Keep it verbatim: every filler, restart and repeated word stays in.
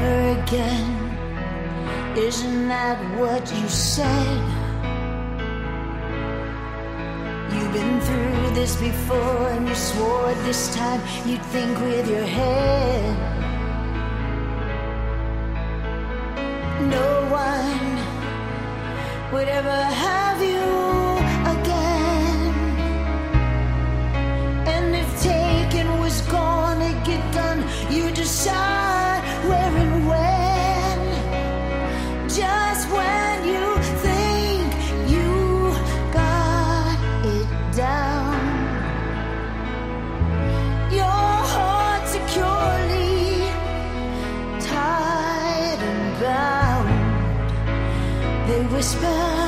never again. Isn't that what you said? You've been through this before, and you swore this time you'd think with your head. No one would ever have you again. And if taken was gonna get done, you decide where and when. Just when you think you got it down, your heart securely tied and bound. They whisper